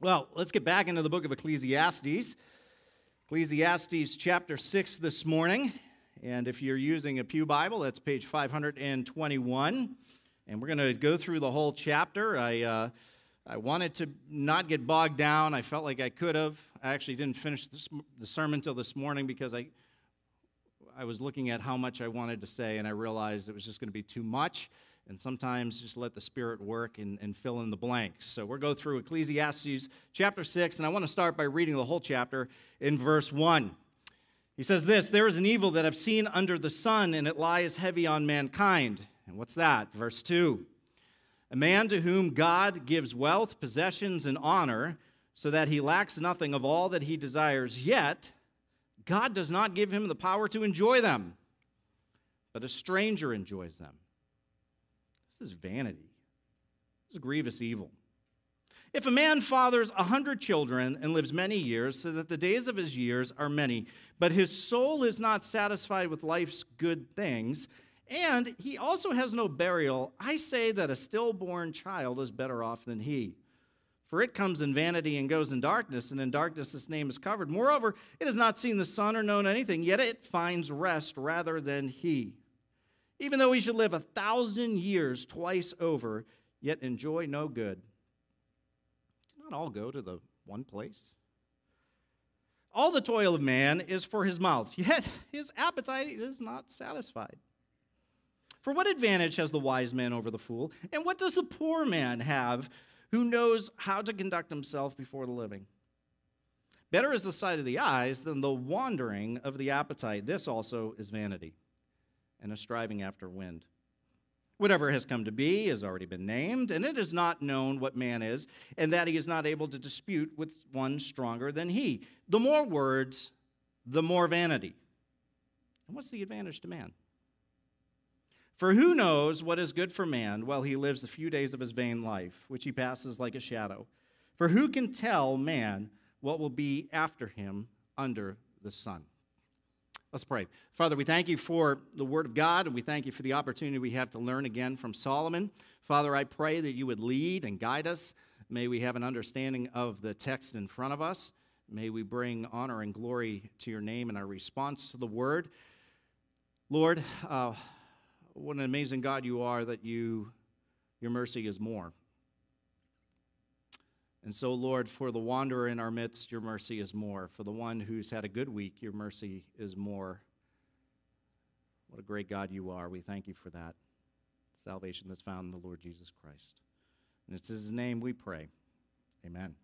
Well, let's get back into the book of Ecclesiastes. Ecclesiastes chapter 6 this morning. And if you're using a Pew Bible, that's page 521. And we're going to go through the whole chapter. I wanted to not get bogged down. I felt like I could have. I actually didn't finish the sermon till this morning because I was looking at how much I wanted to say, and I realized it was just going to be too much. And sometimes just let the Spirit work and fill in the blanks. So we'll go through Ecclesiastes chapter 6, and I want to start by reading the whole chapter in verse 1. He says this, "There is an evil that I've seen under the sun, and it lies heavy on mankind." And what's that? Verse 2. "A man to whom God gives wealth, possessions, and honor, so that he lacks nothing of all that he desires, yet God does not give him the power to enjoy them, but a stranger enjoys them. This is vanity. This is grievous evil. If a man fathers 100 children and lives many years, so that the days of his years are many, but his soul is not satisfied with life's good things, and he also has no burial, I say that a stillborn child is better off than he. For it comes in vanity and goes in darkness, and in darkness its name is covered. Moreover, it has not seen the sun or known anything, yet it finds rest rather than he. Even though he should live 1,000 years twice over, yet enjoy no good. Do not all go to the one place? All the toil of man is for his mouth, yet his appetite is not satisfied. For what advantage has the wise man over the fool? And what does the poor man have who knows how to conduct himself before the living? Better is the sight of the eyes than the wandering of the appetite. This also is vanity, and a striving after wind. Whatever has come to be has already been named, and it is not known what man is, and that he is not able to dispute with one stronger than he. The more words, the more vanity. And what's the advantage to man? For who knows what is good for man while he lives the few days of his vain life, which he passes like a shadow? For who can tell man what will be after him under the sun? Let's pray. Father, we thank you for the word of God, and we thank you for the opportunity we have to learn again from Solomon. Father, I pray that you would lead and guide us. May we have an understanding of the text in front of us. May we bring honor and glory to your name in our response to the word. Lord, what an amazing God you are that your mercy is more. And so, Lord, for the wanderer in our midst, your mercy is more. For the one who's had a good week, your mercy is more. What a great God you are. We thank you for that salvation that's found in the Lord Jesus Christ. And it's in his name we pray. Amen.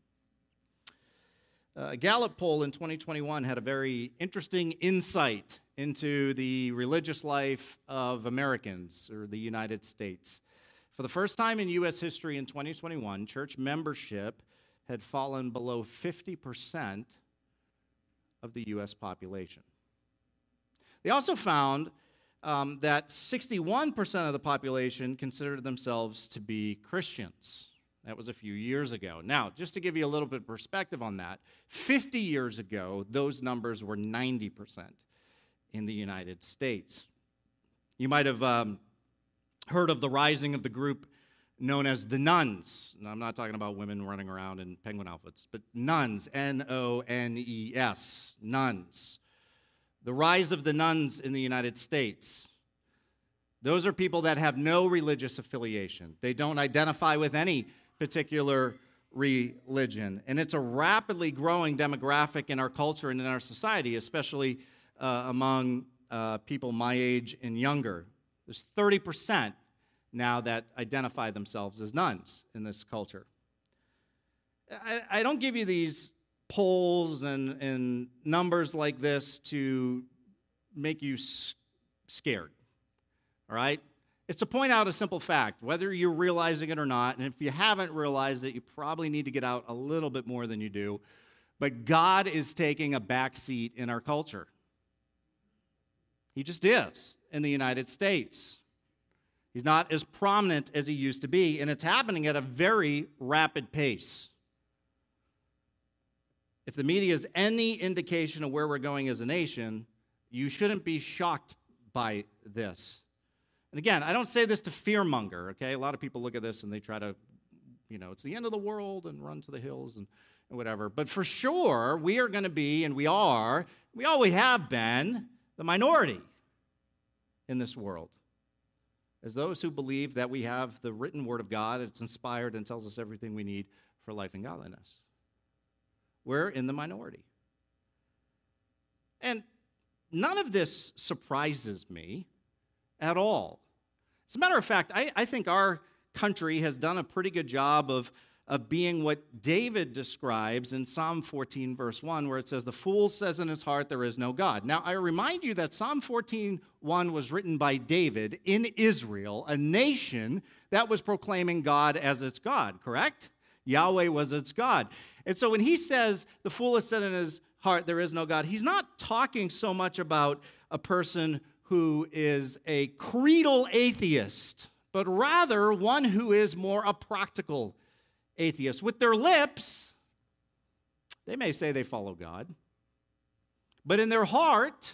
A Gallup poll in 2021 had a very interesting insight into the religious life of Americans, or the United States. For the first time in U.S. history in 2021, church membership had fallen below 50% of the U.S. population. They also found that 61% of the population considered themselves to be Christians. That was a few years ago. Now, just to give you a little bit of perspective on that, 50 years ago, those numbers were 90% in the United States. You might have heard of the rising of the group known as the Nones. Now, I'm not talking about women running around in penguin outfits, but nuns, N-O-N-E-S, nuns. The rise of the nuns in the United States. Those are people that have no religious affiliation. They don't identify with any particular religion. And it's a rapidly growing demographic in our culture and in our society, especially among people my age and younger. There's 30% now that identify themselves as nuns in this culture. I don't give you these polls and numbers like this to make you scared, all right? It's to point out a simple fact, whether you're realizing it or not, and if you haven't realized it, you probably need to get out a little bit more than you do, but God is taking a back seat in our culture. He just is in the United States. He's not as prominent as he used to be, and it's happening at a very rapid pace. If the media is any indication of where we're going as a nation, you shouldn't be shocked by this. And again, I don't say this to fearmonger, okay? A lot of people look at this and they try to it's the end of the world and run to the hills and whatever. But for sure, we are going to be, and we always have been, the minority in this world. As those who believe that we have the written word of God, it's inspired and tells us everything we need for life and godliness. We're in the minority. And none of this surprises me at all. As a matter of fact, I think our country has done a pretty good job of being what David describes in Psalm 14, verse 1, where it says, "The fool says in his heart, there is no God." Now, I remind you that Psalm 14:1 was written by David in Israel, a nation that was proclaiming God as its God, correct? Yahweh was its God. And so when he says, "The fool has said in his heart, there is no God," he's not talking so much about a person who is a creedal atheist, but rather one who is more a practical atheist. With their lips, they may say they follow God, but in their heart,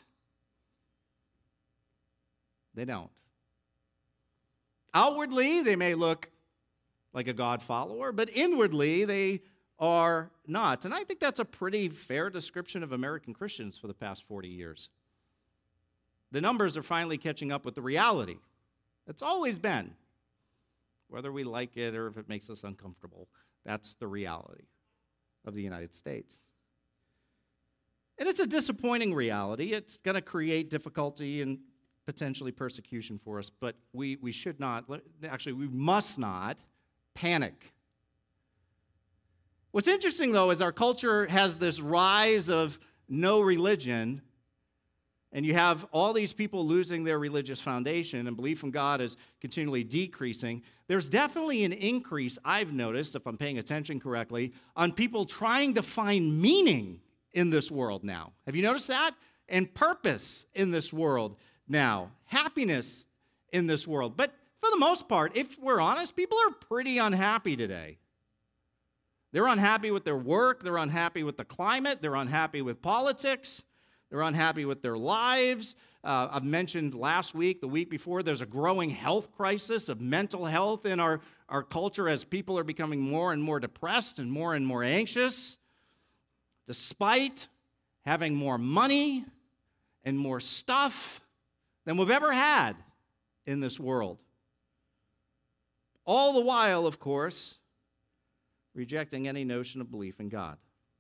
they don't. Outwardly, they may look like a God follower, but inwardly, they are not. And I think that's a pretty fair description of American Christians for the past 40 years. The numbers are finally catching up with the reality. It's always been. Whether we like it or if it makes us uncomfortable, that's the reality of the United States. And it's a disappointing reality. It's going to create difficulty and potentially persecution for us, but we should not, actually, we must not panic. What's interesting, though, is our culture has this rise of no religion, and you have all these people losing their religious foundation, and belief in God is continually decreasing. There's definitely an increase, I've noticed, if I'm paying attention correctly, on people trying to find meaning in this world now. Have you noticed that? And purpose in this world now. Happiness in this world. But for the most part, if we're honest, people are pretty unhappy today. They're unhappy with their work. They're unhappy with the climate. They're unhappy with politics. They're unhappy with their lives. I've mentioned last week, the week before, there's a growing health crisis of mental health in our culture as people are becoming more and more depressed and more anxious, despite having more money and more stuff than we've ever had in this world. All the while, of course, rejecting any notion of belief in God.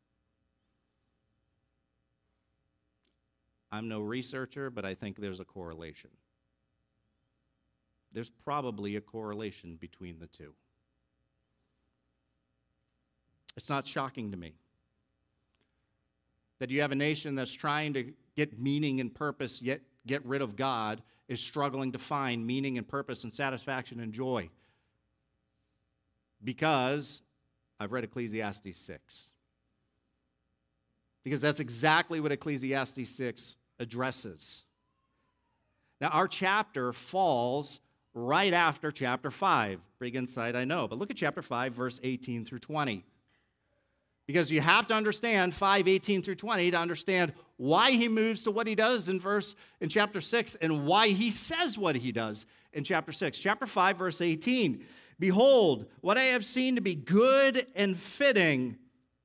I'm no researcher, but I think there's a correlation. There's probably a correlation between the two. It's not shocking to me that you have a nation that's trying to get meaning and purpose, yet get rid of God, is struggling to find meaning and purpose and satisfaction and joy. Because I've read Ecclesiastes 6. Because that's exactly what Ecclesiastes 6 addresses. Now, our chapter falls right after chapter 5. Big insight, I know. But look at chapter 5, verse 18 through 20. Because you have to understand 5:18 through 20 to understand why he moves to what he does in chapter 6 and why he says what he does in chapter 6. Chapter 5, verse 18. "Behold, what I have seen to be good and fitting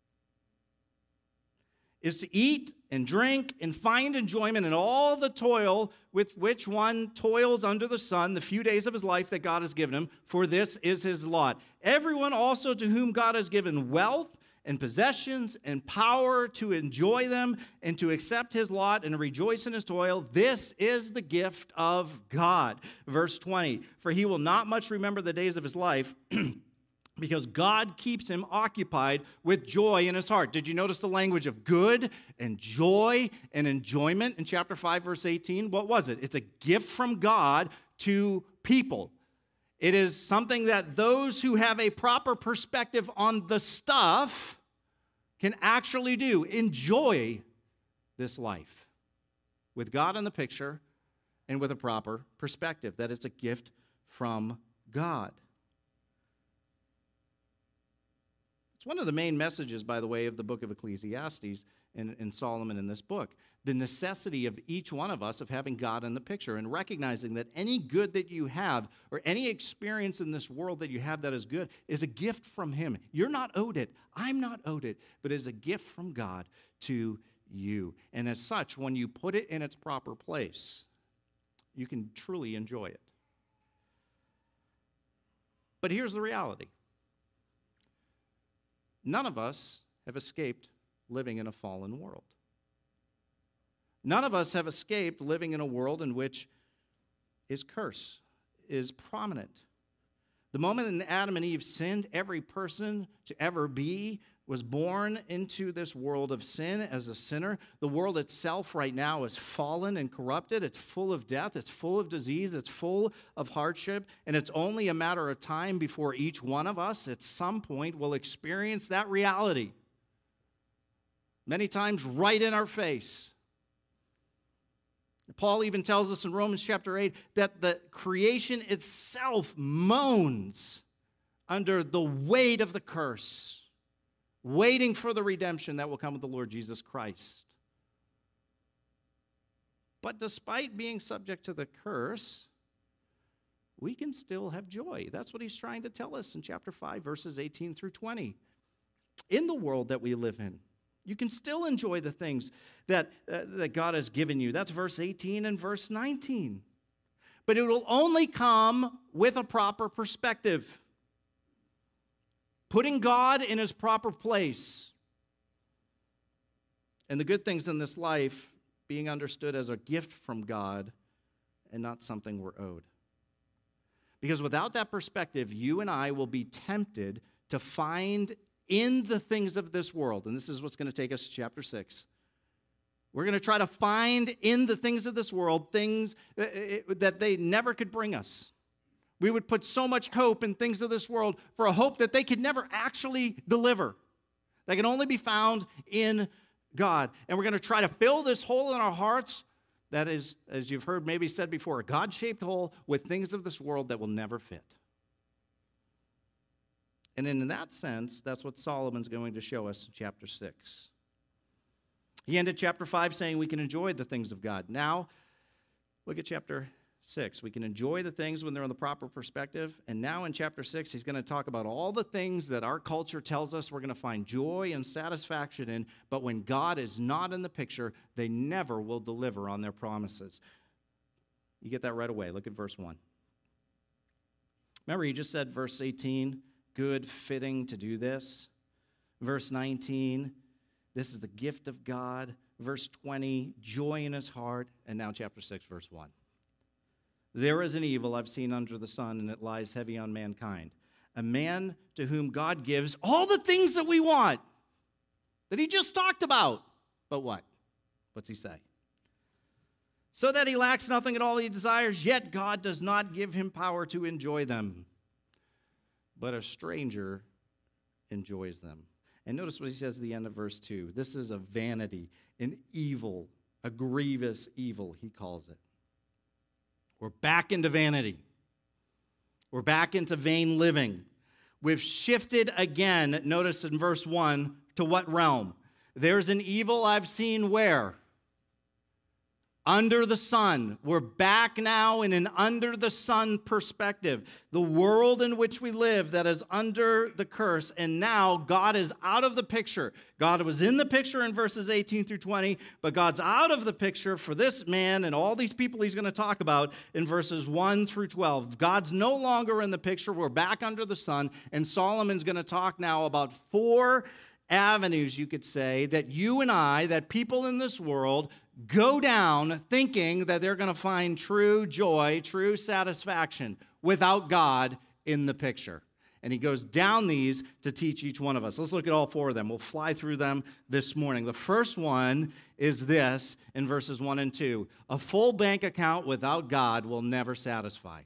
is to eat and drink and find enjoyment in all the toil with which one toils under the sun the few days of his life that God has given him, for this is his lot. Everyone also to whom God has given wealth and possessions and power to enjoy them and to accept his lot and rejoice in his toil, this is the gift of God." Verse 20, "For he will not much remember the days of his life, because God keeps him occupied with joy in his heart." Did you notice the language of good and joy and enjoyment in chapter 5, verse 18? What was it? It's a gift from God to people. It is something that those who have a proper perspective on the stuff can actually do. Enjoy this life with God in the picture and with a proper perspective, that it's a gift from God. It's one of the main messages, by the way, of the book of Ecclesiastes in Solomon in this book. The necessity of each one of us of having God in the picture and recognizing that any good that you have or any experience in this world that you have that is good is a gift from Him. You're not owed it. I'm not owed it, but it is a gift from God to you. And as such, when you put it in its proper place, you can truly enjoy it. But here's the reality. None of us have escaped living in a fallen world. None of us have escaped living in a world in which His curse is prominent. The moment that Adam and Eve sinned, every person to ever be was born into this world of sin as a sinner. The world itself right now is fallen and corrupted. It's full of death. It's full of disease. It's full of hardship. And it's only a matter of time before each one of us at some point will experience that reality. Many times right in our face. Paul even tells us in Romans chapter 8 that the creation itself moans under the weight of the curse, waiting for the redemption that will come with the Lord Jesus Christ. But despite being subject to the curse, we can still have joy. That's what he's trying to tell us in chapter 5, verses 18 through 20. In the world that we live in, you can still enjoy the things that God has given you. That's verse 18 and verse 19. But it will only come with a proper perspective. Putting God in His proper place. And the good things in this life being understood as a gift from God and not something we're owed. Because without that perspective, you and I will be tempted to find in the things of this world, and this is what's going to take us to chapter 6. We're going to try to find in the things of this world things that they never could bring us. We would put so much hope in things of this world for a hope that they could never actually deliver. That can only be found in God. And we're going to try to fill this hole in our hearts that is, as you've heard maybe said before, a God-shaped hole with things of this world that will never fit. And in that sense, that's what Solomon's going to show us in chapter 6. He ended chapter 5 saying we can enjoy the things of God. Now, look at chapter 6. We can enjoy the things when they're in the proper perspective. And now in chapter 6, he's going to talk about all the things that our culture tells us we're going to find joy and satisfaction in. But when God is not in the picture, they never will deliver on their promises. You get that right away. Look at verse 1. Remember, he just said, verse 18, good, fitting to do this. Verse 19, this is the gift of God. Verse 20, joy in his heart. And now chapter 6, verse 1. There is an evil I've seen under the sun, and it lies heavy on mankind. A man to whom God gives all the things that we want, that he just talked about. But what? What's he say? So that he lacks nothing at all he desires, yet God does not give him power to enjoy them. But a stranger enjoys them. And notice what he says at the end of verse 2. This is a vanity, an evil, a grievous evil, he calls it. We're back into vanity. We're back into vain living. We've shifted again, notice in verse 1, to what realm? There's an evil I've seen where? Under the sun. We're back now in an under the sun perspective. The world in which we live that is under the curse, and now God is out of the picture. God was in the picture in verses 18 through 20, but God's out of the picture for this man and all these people he's going to talk about in verses 1 through 12. God's no longer in the picture. We're back under the sun, and Solomon's going to talk now about 4 avenues, you could say, that you and I, that people in this world go down thinking that they're going to find true joy, true satisfaction without God in the picture. And he goes down these to teach each one of us. Let's look at all 4 of them. We'll fly through them this morning. The first one is this in verses 1 and 2. A full bank account without God will never satisfy.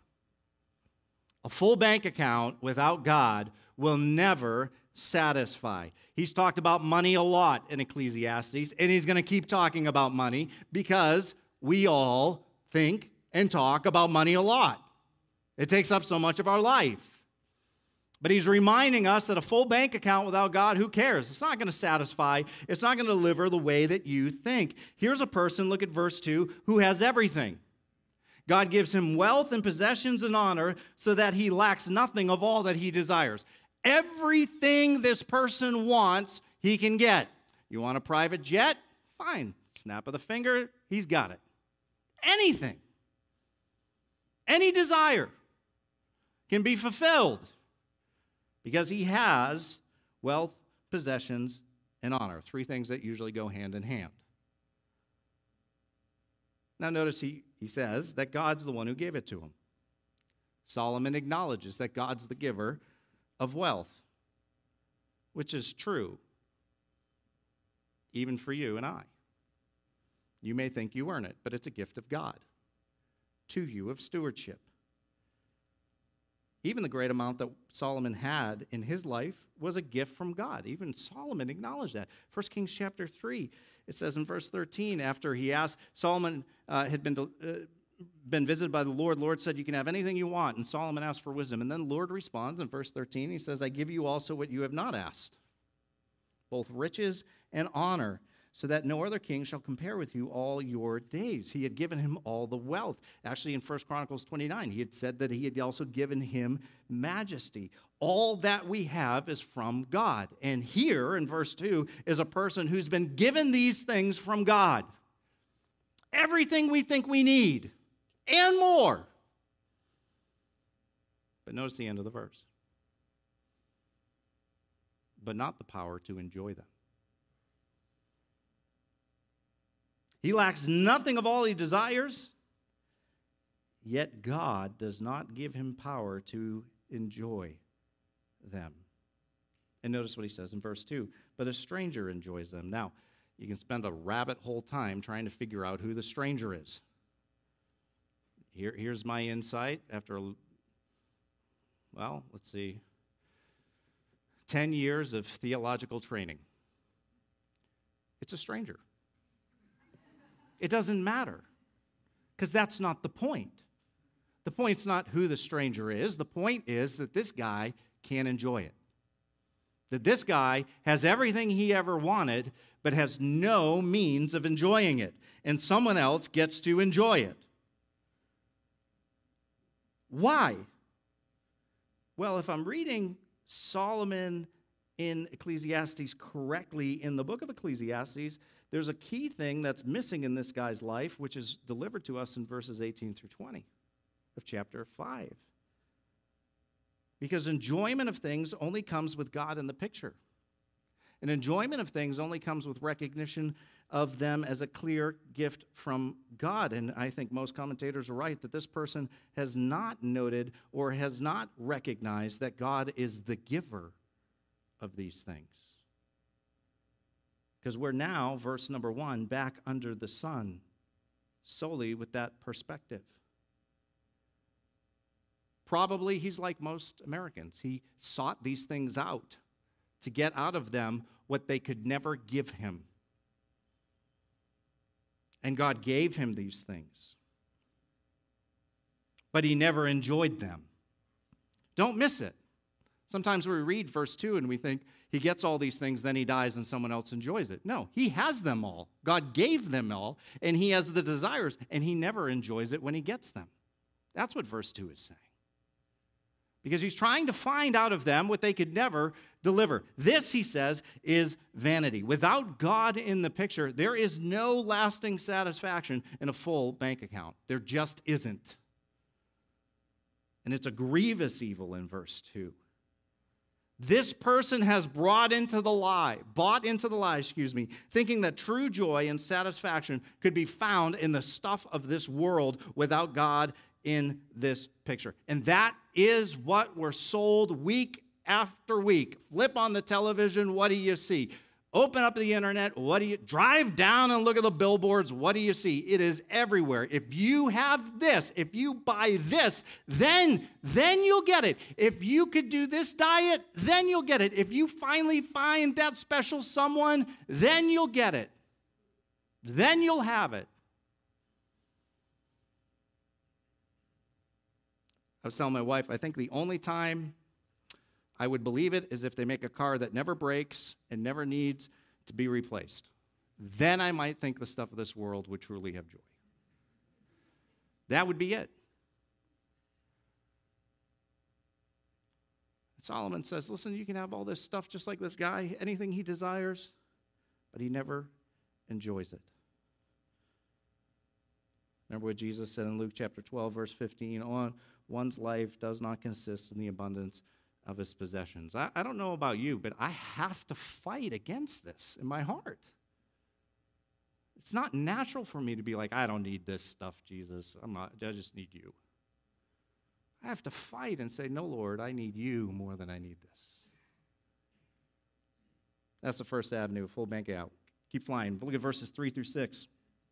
A full bank account without God will never satisfy. He's talked about money a lot in Ecclesiastes, and he's going to keep talking about money because we all think and talk about money a lot. It takes up so much of our life. But he's reminding us that a full bank account without God, who cares? It's not going to satisfy. It's not going to deliver the way that you think. Here's a person, look at verse 2, who has everything. God gives him wealth and possessions and honor so that he lacks nothing of all that he desires. Everything this person wants, he can get. You want a private jet? Fine. Snap of the finger, he's got it. Anything, any desire can be fulfilled because he has wealth, possessions, and honor. Three things that usually go hand in hand. Now notice he says that God's the one who gave it to him. Solomon acknowledges that God's the giver of wealth, which is true even for you and I. You may think you earn it, but it's a gift of God to you of stewardship. Even the great amount that Solomon had in his life was a gift from God. Even Solomon acknowledged that. 1 Kings chapter 3, it says in verse 13, after he asked, Solomon had been visited by the Lord. The Lord said, you can have anything you want. And Solomon asked for wisdom. And then the Lord responds in verse 13. He says, I give you also what you have not asked, both riches and honor, so that no other king shall compare with you all your days. He had given him all the wealth. Actually, in 1 Chronicles 29, he had said that he had also given him majesty. All that we have is from God. And here in verse 2 is a person who's been given these things from God. Everything we think we need and more. But notice the end of the verse. But not the power to enjoy them. He lacks nothing of all he desires, yet God does not give him power to enjoy them. And notice what he says in verse 2, but a stranger enjoys them. Now, you can spend a rabbit hole time trying to figure out who the stranger is. Here's my insight after, 10 years of theological training. It's a stranger. It doesn't matter, because that's not the point. The point's not who the stranger is. The point is that this guy can't enjoy it. That this guy has everything he ever wanted, but has no means of enjoying it. And someone else gets to enjoy it. Why? Well, if I'm reading Solomon in Ecclesiastes correctly in the book of Ecclesiastes, there's a key thing that's missing in this guy's life, which is delivered to us in verses 18 through 20 of chapter 5. Because enjoyment of things only comes with God in the picture. And enjoyment of things only comes with recognition of them as a clear gift from God. And I think most commentators are right that this person has not noted or has not recognized that God is the giver of these things. Because we're now, verse number 1, back under the sun, solely with that perspective. Probably he's like most Americans. He sought these things out to get out of them what they could never give him. And God gave him these things. But he never enjoyed them. Don't miss it. Sometimes we read verse 2 and we think he gets all these things, then he dies and someone else enjoys it. No, he has them all. God gave them all, and he has the desires, and he never enjoys it when he gets them. That's what verse 2 is saying. Because he's trying to find out of them what they could never deliver. This, he says, is vanity. Without God in the picture, there is no lasting satisfaction in a full bank account. There just isn't. And it's a grievous evil in verse 2. This person has bought into the lie, thinking that true joy and satisfaction could be found in the stuff of this world without God in this picture. And that is what we're sold week after week. Flip on the television, what do you see? Open up the internet, drive down and look at the billboards, what do you see? It is everywhere. If you have this, if you buy this, then you'll get it. If you could do this diet, then you'll get it. If you finally find that special someone, then you'll get it. Then you'll have it. I was telling my wife, I think the only time I would believe it is if they make a car that never breaks and never needs to be replaced. Then I might think the stuff of this world would truly have joy. That would be it. And Solomon says, listen, you can have all this stuff just like this guy, anything he desires, but he never enjoys it. Remember what Jesus said in Luke chapter 12, verse 15, one's life does not consist in the abundance of his possessions. I don't know about you, but I have to fight against this in my heart. It's not natural for me to be like, I don't need this stuff, Jesus. I just need you. I have to fight and say, no, Lord, I need you more than I need this. That's the first avenue, full bank out. Keep flying. Look at verses 3 through 6.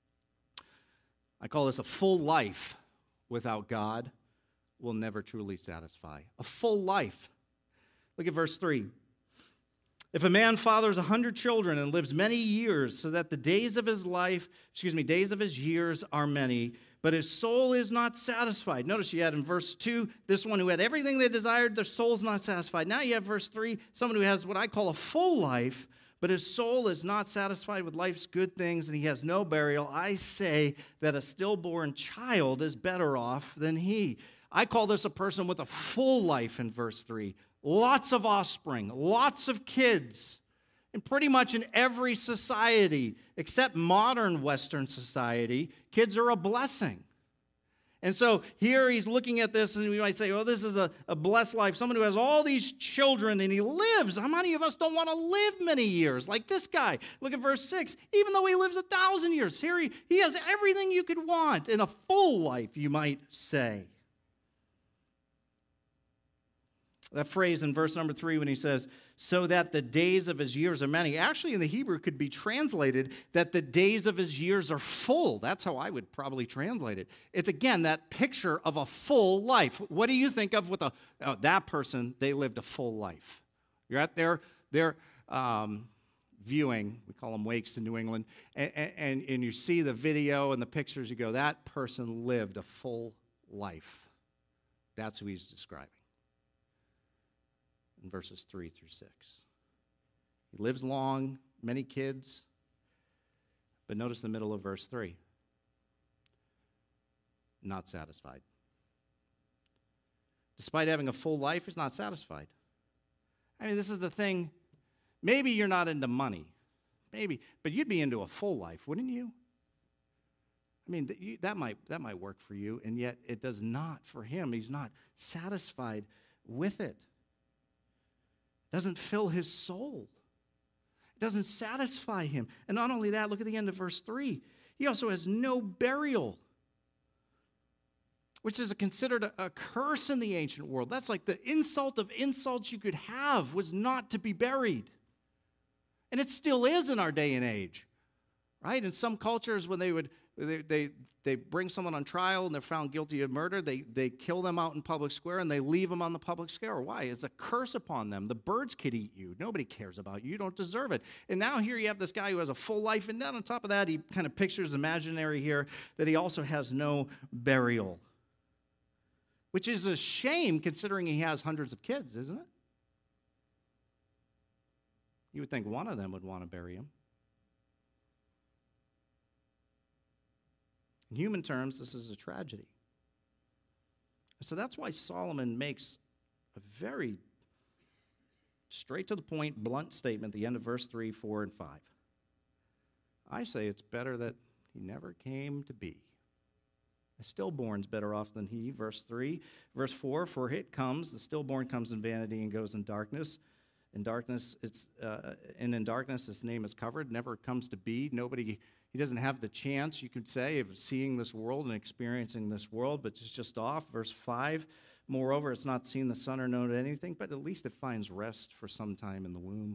I call this a full life without God will never truly satisfy. A full life. Look at verse 3. If a man fathers 100 children and lives many years, so that the days of his years are many, but his soul is not satisfied. Notice you had in verse 2, this one who had everything they desired, their soul's not satisfied. Now you have verse 3, someone who has what I call a full life, but his soul is not satisfied with life's good things, and he has no burial. I say that a stillborn child is better off than he. I call this a person with a full life in verse 3. Lots of offspring, lots of kids. And pretty much in every society, except modern Western society, kids are a blessing. And so here he's looking at this, and we might say, well, this is a blessed life. Someone who has all these children, and he lives. How many of us don't want to live many years like this guy? Look at verse 6. Even though he lives 1,000 years, here he has everything you could want in a full life, you might say. That phrase in verse number 3 when he says, so that the days of his years are many, actually in the Hebrew could be translated that the days of his years are full. That's how I would probably translate it. It's, again, that picture of a full life. What do you think of with that person? They lived a full life. You're at their viewing, we call them wakes in New England, and you see the video and the pictures, you go, that person lived a full life. That's who he's describing in verses 3 through 6. He lives long, many kids, but notice the middle of verse 3. Not satisfied. Despite having a full life, he's not satisfied. I mean, this is the thing. Maybe you're not into money. Maybe, but you'd be into a full life, wouldn't you? I mean, that might work for you, and yet it does not for him. He's not satisfied with it. Doesn't fill his soul. It doesn't satisfy him. And not only that, look at the end of verse 3. He also has no burial, which is considered a curse in the ancient world. That's like the insult of insults you could have was not to be buried. And it still is in our day and age, right? In some cultures, when they bring someone on trial and they're found guilty of murder, they kill them out in public square and they leave them on the public square. Why? It's a curse upon them. The birds could eat you. Nobody cares about you. You don't deserve it. And now here you have this guy who has a full life, and then on top of that, he kind of pictures imaginary here that he also has no burial, which is a shame considering he has hundreds of kids, isn't it? You would think one of them would want to bury him. In human terms, this is a tragedy. So that's why Solomon makes a very straight to the point, blunt statement at the end of verse 3, 4, and 5. I say it's better that he never came to be. A stillborn's better off than he, verse 3. Verse 4, for it comes, the stillborn comes in vanity and goes in darkness. In darkness, in darkness, his name is covered, never comes to be. He doesn't have the chance, you could say, of seeing this world and experiencing this world, but it's just off. Verse 5, moreover, it's not seen the sun or known anything, but at least it finds rest for some time in the womb.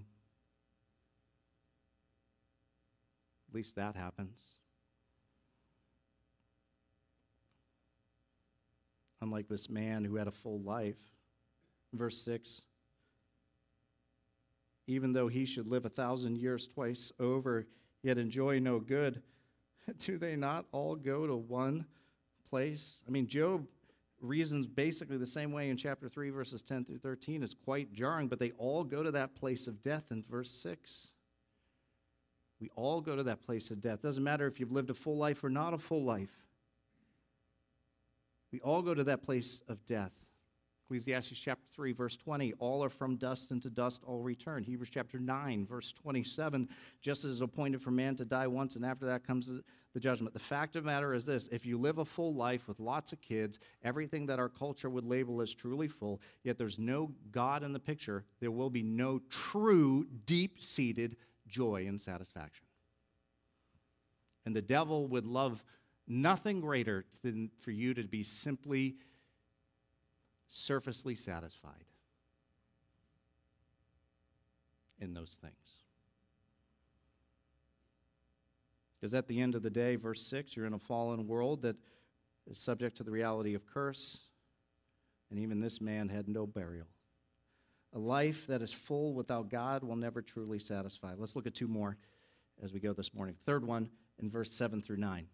At least that happens. Unlike this man who had a full life. Verse 6, even though he should live 1,000 years twice over, yet enjoy no good, do they not all go to one place? I mean, Job reasons basically the same way in chapter 3, verses 10 through 13 is quite jarring, but they all go to that place of death in verse 6. We all go to that place of death. Doesn't matter if you've lived a full life or not a full life. We all go to that place of death. Ecclesiastes chapter 3, verse 20, all are from dust, and to dust all return. Hebrews chapter 9, verse 27, just as it is appointed for man to die once, and after that comes the judgment. The fact of the matter is this: if you live a full life with lots of kids, everything that our culture would label as truly full, yet there's no God in the picture, there will be no true, deep-seated joy and satisfaction. And the devil would love nothing greater than for you to be simply surfacely satisfied in those things. Because at the end of the day, verse 6, you're in a fallen world that is subject to the reality of curse, and even this man had no burial. A life that is full without God will never truly satisfy. Let's look at two more as we go this morning. Third one in verse 7 through 9.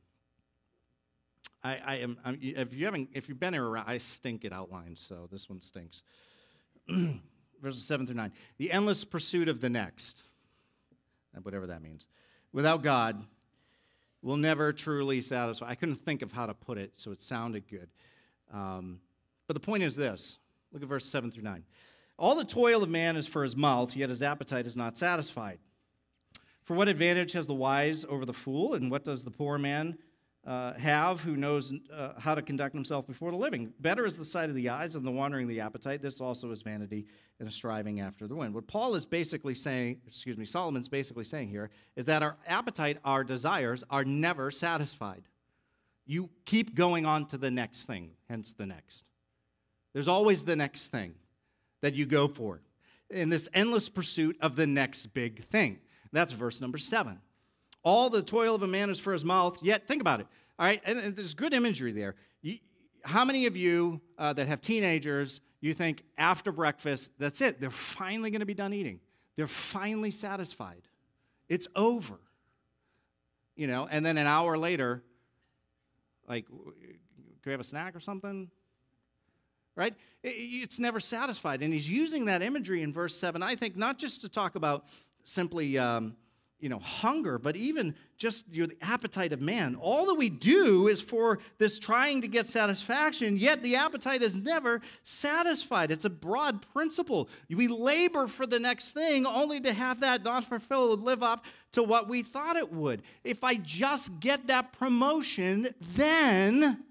If you've been here around, I stink at outlines, so this one stinks. Verses 7 through 9. The endless pursuit of the next, whatever that means, without God will never truly satisfy. I couldn't think of how to put it, so it sounded good. But the point is this. Look at verse 7 through 9. All the toil of man is for his mouth, yet his appetite is not satisfied. For what advantage has the wise over the fool, and what does the poor man have who knows how to conduct himself before the living? Better is the sight of the eyes and the wandering of the appetite. This also is vanity and a striving after the wind. What Solomon's basically saying here is that our appetite, our desires are never satisfied. You keep going on to the next thing, hence the next. There's always the next thing that you go for in this endless pursuit of the next big thing. That's verse number 7. All the toil of a man is for his mouth, yet, think about it, all right? And there's good imagery there. How many of you that have teenagers, you think after breakfast, that's it, they're finally going to be done eating. They're finally satisfied. It's over. You know, and then an hour later, like, can we have a snack or something? Right? It's never satisfied. And he's using that imagery in verse 7, I think, not just to talk about simply hunger, but even just the appetite of man. All that we do is for this trying to get satisfaction, yet the appetite is never satisfied. It's a broad principle. We labor for the next thing only to have that not fulfilled live up to what we thought it would. If I just get that promotion, then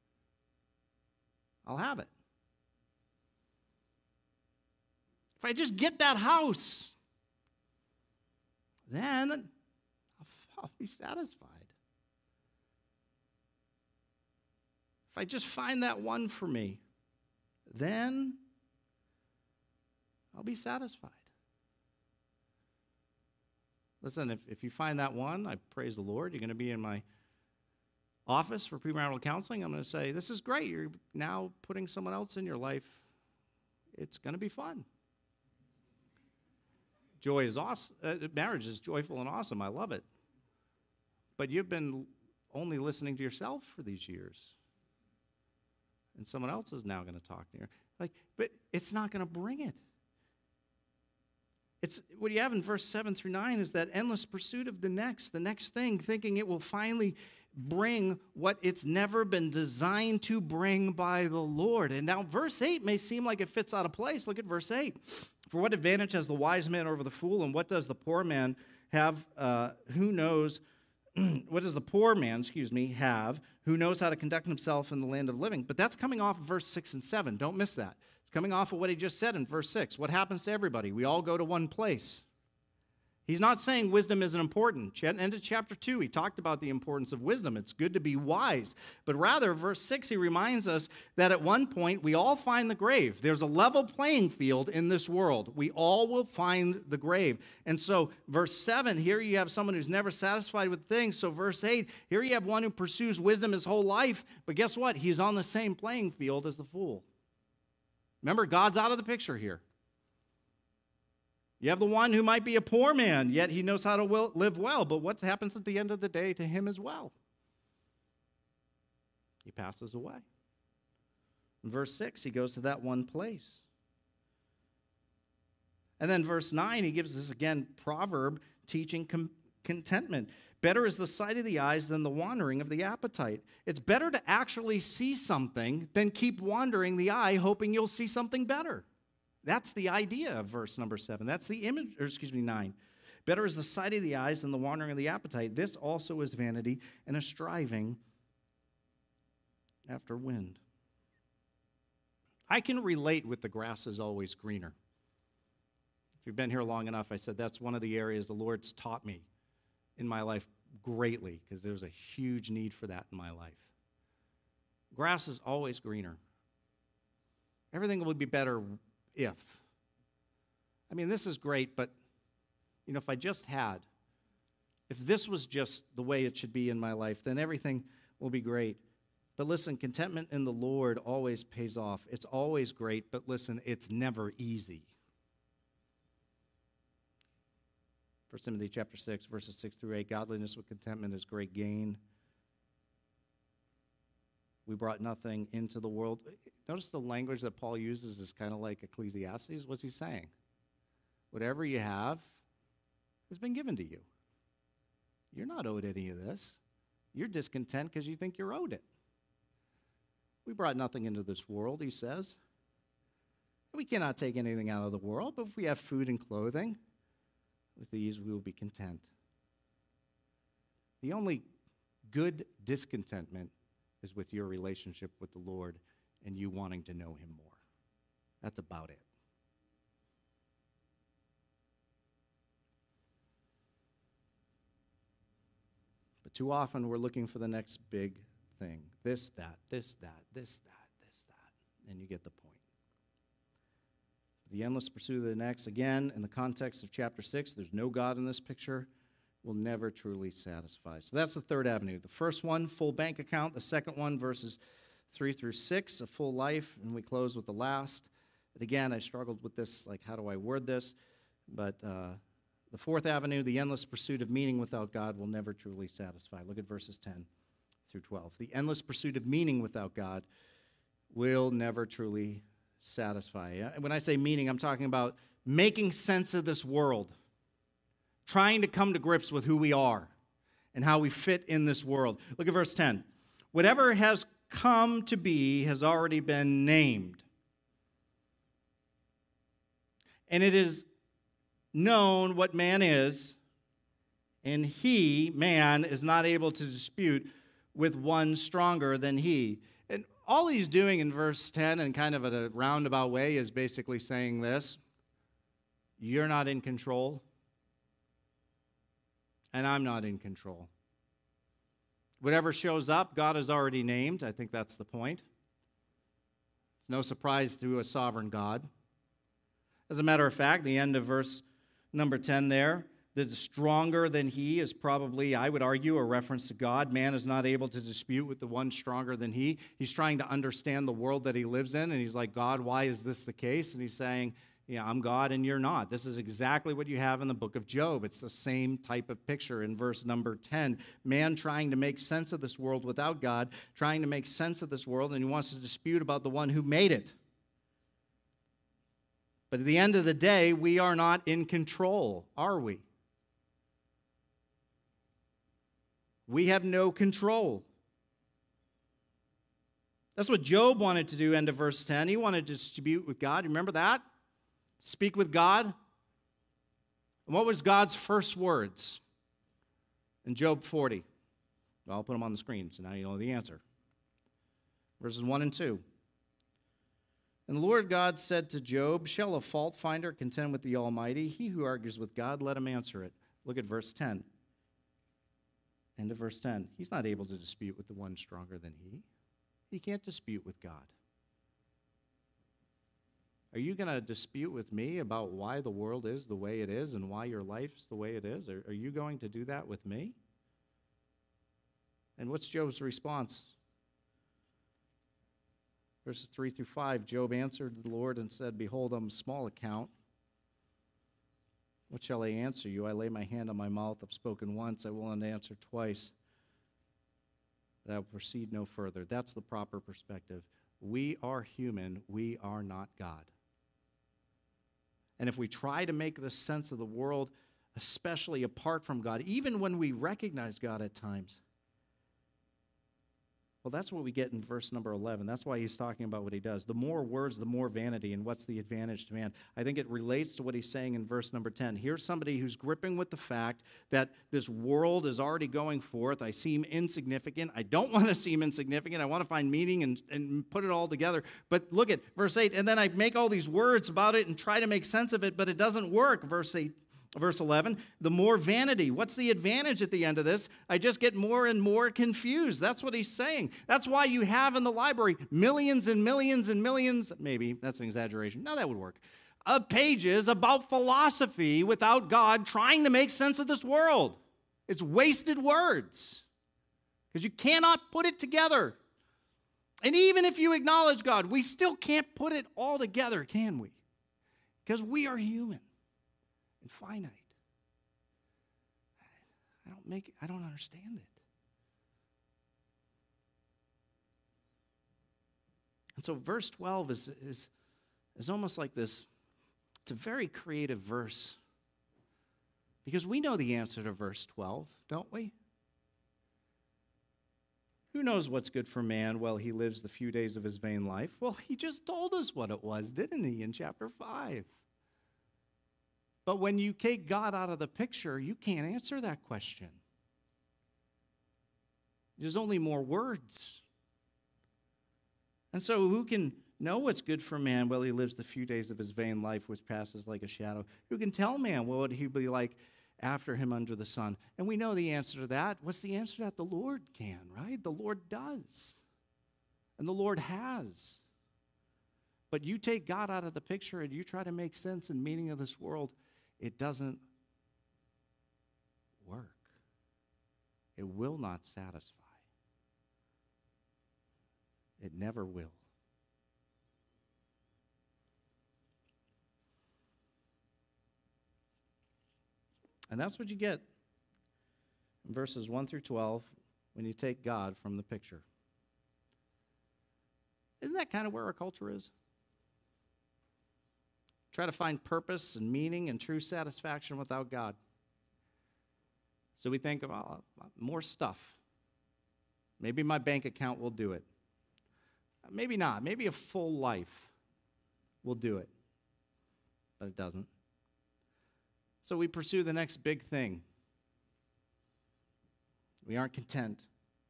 I'll have it. If I just get that house, then I'll be satisfied. If I just find that one for me, then I'll be satisfied. Listen, if you find that one, I praise the Lord. You're going to be in my office for premarital counseling. I'm going to say, this is great. You're now putting someone else in your life. It's going to be fun. Joy is awesome. Marriage is joyful and awesome. I love it. But you've been only listening to yourself for these years. And someone else is now going to talk to you. But it's not going to bring it. It's what you have in verse 7 through 9 is that endless pursuit of the next thing, thinking it will finally bring what it's never been designed to bring by the Lord. And now verse 8 may seem like it fits out of place. Look at verse 8. For what advantage has the wise man over the fool, and what does the poor man have who knows, what does the poor man, have who knows how to conduct himself in the land of living? But that's coming off of verse 6 and 7. Don't miss that. It's coming off of what he just said in verse 6. What happens to everybody? We all go to one place. He's not saying wisdom isn't important. End of chapter 2, he talked about the importance of wisdom. It's good to be wise. But rather, verse 6, he reminds us that at one point, we all find the grave. There's a level playing field in this world. We all will find the grave. And so, verse 7, here you have someone who's never satisfied with things. So, verse 8, here you have one who pursues wisdom his whole life. But guess what? He's on the same playing field as the fool. Remember, God's out of the picture here. You have the one who might be a poor man, yet he knows how to live well. But what happens at the end of the day to him as well? He passes away. In verse 6, he goes to that one place. And then verse 9, he gives us again proverb teaching contentment. Better is the sight of the eyes than the wandering of the appetite. It's better to actually see something than keep wandering the eye hoping you'll see something better. That's the idea of verse number 7. That's the image, 9. Better is the sight of the eyes than the wandering of the appetite. This also is vanity and a striving after wind. I can relate with the grass is always greener. If you've been here long enough, I said that's one of the areas the Lord's taught me in my life greatly, because there's a huge need for that in my life. Grass is always greener. Everything would be better if. I mean, this is great, but, if I just had, if this was just the way it should be in my life, then everything will be great. But listen, contentment in the Lord always pays off. It's always great, but listen, it's never easy. 1 Timothy chapter 6, verses 6 through 8, godliness with contentment is great gain. We brought nothing into the world. Notice the language that Paul uses is kind of like Ecclesiastes. What's he saying? Whatever you have has been given to you. You're not owed any of this. You're discontent because you think you're owed it. We brought nothing into this world, he says. We cannot take anything out of the world, but if we have food and clothing, with these we will be content. The only good discontentment is with your relationship with the Lord and you wanting to know him more. That's about it. But too often we're looking for the next big thing. This, that, this, that, this, that, this, that. And you get the point. The endless pursuit of the next, again, in the context of chapter 6, there's no God in this picture, will never truly satisfy. So that's the third avenue. The first one, full bank account. The second one, verses 3 through 6, a full life. And we close with the last. And again, I struggled with this, like, how do I word this? But the fourth avenue, the endless pursuit of meaning without God will never truly satisfy. Look at verses 10 through 12. The endless pursuit of meaning without God will never truly satisfy. And when I say meaning, I'm talking about making sense of this world, trying to come to grips with who we are and how we fit in this world. Look at verse 10. Whatever has come to be has already been named. And it is known what man is, and he, man, is not able to dispute with one stronger than he. And all he's doing in verse 10, and kind of a roundabout way, is basically saying this: you're not in control, and I'm not in control. Whatever shows up, God has already named. I think that's the point. It's no surprise to a sovereign God. As a matter of fact, the end of verse number 10 there, the stronger than he is probably, I would argue, a reference to God. Man is not able to dispute with the one stronger than he. He's trying to understand the world that he lives in, and he's like, God, why is this the case? And he's saying, yeah, I'm God and you're not. This is exactly what you have in the book of Job. It's the same type of picture in verse number 10. Man trying to make sense of this world without God, trying to make sense of this world, and he wants to dispute about the one who made it. But at the end of the day, we are not in control, are we? We have no control. That's what Job wanted to do, end of verse 10. He wanted to dispute with God. Remember that? Speak with God. And what was God's first words in Job 40? Well, I'll put them on the screen, so now you know the answer. Verses 1 and 2. And the Lord God said to Job, shall a fault finder contend with the Almighty? He who argues with God, let him answer it. Look at verse 10. End of verse 10. He's not able to dispute with the one stronger than he. He can't dispute with God. Are you going to dispute with me about why the world is the way it is and why your life's the way it is? Are you going to do that with me? And what's Job's response? Verses 3 through 5, Job answered the Lord and said, behold, I'm of small account. What shall I answer you? I lay my hand on my mouth. I've spoken once. I will not answer twice. But I will proceed no further. That's the proper perspective. We are human. We are not God. And if we try to make the sense of the world, especially apart from God, even when we recognize God at times, well, that's what we get in verse number 11. That's why he's talking about what he does. The more words, the more vanity. And what's the advantage to man? I think it relates to what he's saying in verse number 10. Here's somebody who's gripping with the fact that this world is already going forth. I seem insignificant. I don't want to seem insignificant. I want to find meaning and put it all together. But look at verse 8. And then I make all these words about it and try to make sense of it, but it doesn't work. Verse 11, the more vanity. What's the advantage at the end of this? I just get more and more confused. That's what he's saying. That's why you have in the library millions and millions and millions, maybe that's an exaggeration. No, that would work, of pages about philosophy without God trying to make sense of this world. It's wasted words because you cannot put it together. And even if you acknowledge God, we still can't put it all together, can we? Because we are human and finite. I don't understand it. And so verse 12 is almost like this. It's a very creative verse. Because we know the answer to verse 12, don't we? Who knows what's good for man while he lives the few days of his vain life? Well, he just told us what it was, didn't he, in chapter 5? But when you take God out of the picture, you can't answer that question. There's only more words. And so who can know what's good for man while he lives the few days of his vain life, which passes like a shadow? Who can tell man what would he be like after him under the sun? And we know the answer to that. What's the answer to that? The Lord can, right? The Lord does. And the Lord has. But you take God out of the picture and you try to make sense and meaning of this world, it doesn't work. It will not satisfy. It never will. And that's what you get in verses 1 through 12 when you take God from the picture. Isn't that kind of where our culture is? Try to find purpose and meaning and true satisfaction without God. So we think about more stuff. Maybe my bank account will do it. Maybe not. Maybe a full life will do it. But it doesn't. So we pursue the next big thing. We aren't content.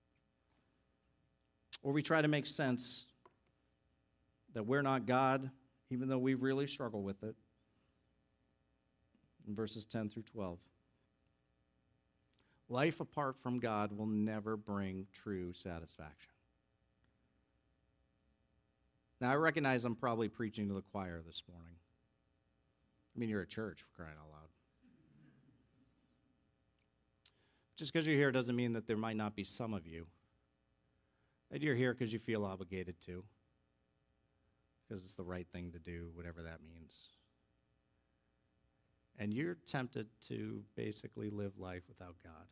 Or we try to make sense that we're not God, even though we really struggle with it. In verses 10 through 12. Life apart from God will never bring true satisfaction. Now, I recognize I'm probably preaching to the choir this morning. I mean, you're at church, for crying out loud. Just because you're here doesn't mean that there might not be some of you that you're here because you feel obligated to, because it's the right thing to do, whatever that means. And you're tempted to basically live life without God.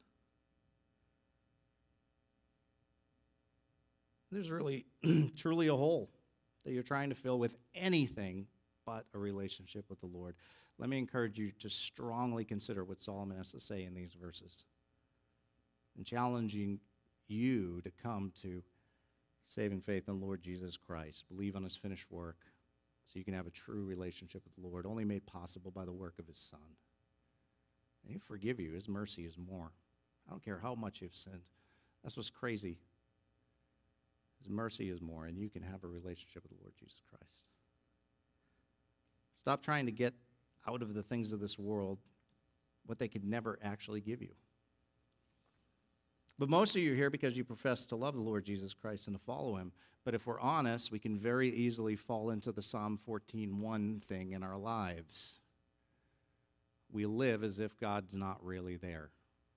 There's really, truly a hole that you're trying to fill with anything but a relationship with the Lord. Let me encourage you to strongly consider what Solomon has to say in these verses and challenging you to come to saving faith in the Lord Jesus Christ. Believe on his finished work so you can have a true relationship with the Lord, only made possible by the work of his Son. And he'll forgive you. His mercy is more. I don't care how much you've sinned. That's what's crazy. His mercy is more, and you can have a relationship with the Lord Jesus Christ. Stop trying to get out of the things of this world what they could never actually give you. But most of you are here because you profess to love the Lord Jesus Christ and to follow him. But if we're honest, we can very easily fall into the Psalm 14:1 thing in our lives. We live as if God's not really there.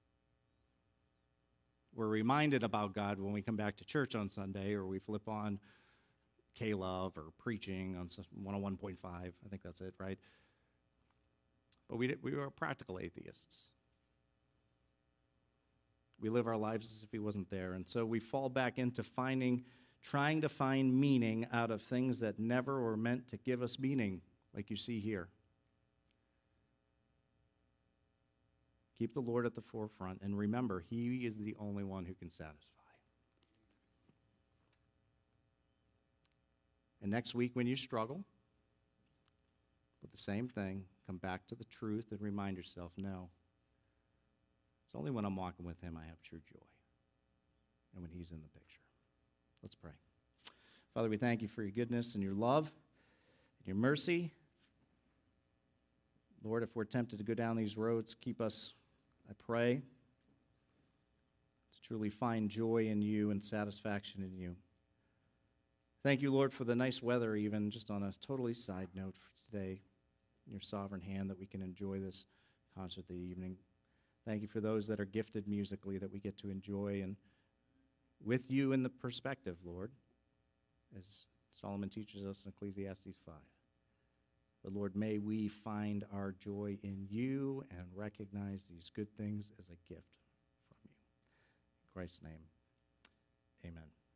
We're reminded about God when we come back to church on Sunday, or we flip on K-Love or preaching on 101.5. I think that's it, right? But we are practical atheists. We live our lives as if he wasn't there. And so we fall back into finding trying to find meaning out of things that never were meant to give us meaning, like you see here. Keep the Lord at the forefront, and remember, He is the only one who can satisfy. And next week when you struggle with the same thing, come back to the truth and remind yourself, no, it's only when I'm walking with Him I have true joy, and when He's in the picture. Let's pray. Father, we thank You for Your goodness and Your love and Your mercy. Lord, if we're tempted to go down these roads, keep us, I pray, to truly find joy in You and satisfaction in You. Thank You, Lord, for the nice weather, even just on a totally side note for today, in Your sovereign hand that we can enjoy this concert this evening. Thank You for those that are gifted musically that we get to enjoy, and with You in the perspective, Lord, as Solomon teaches us in Ecclesiastes 5. But Lord, may we find our joy in You and recognize these good things as a gift from You. In Christ's name, amen.